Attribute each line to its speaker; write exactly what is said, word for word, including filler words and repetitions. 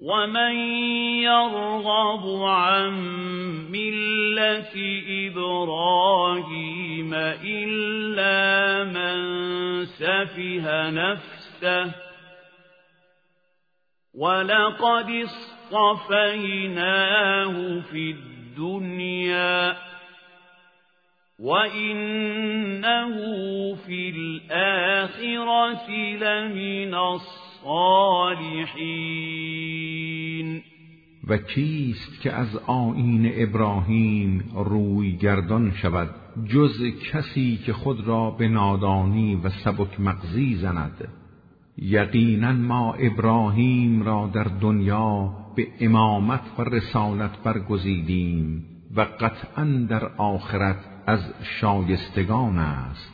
Speaker 1: ومن يرغب عن ملة إبراهيم إلا من سفه نفسه ولقد اصطفيناه في الدنيا وإنه في الآخرة لمن الصالحين.
Speaker 2: و کیست که از آیین ابراهیم روی گردان شود جز کسی که خود را به نادانی و سبک مغزی زند؟ یقینا ما ابراهیم را در دنیا به امامت و رسالت برگزیدیم و قطعا در آخرت از شایستگان است.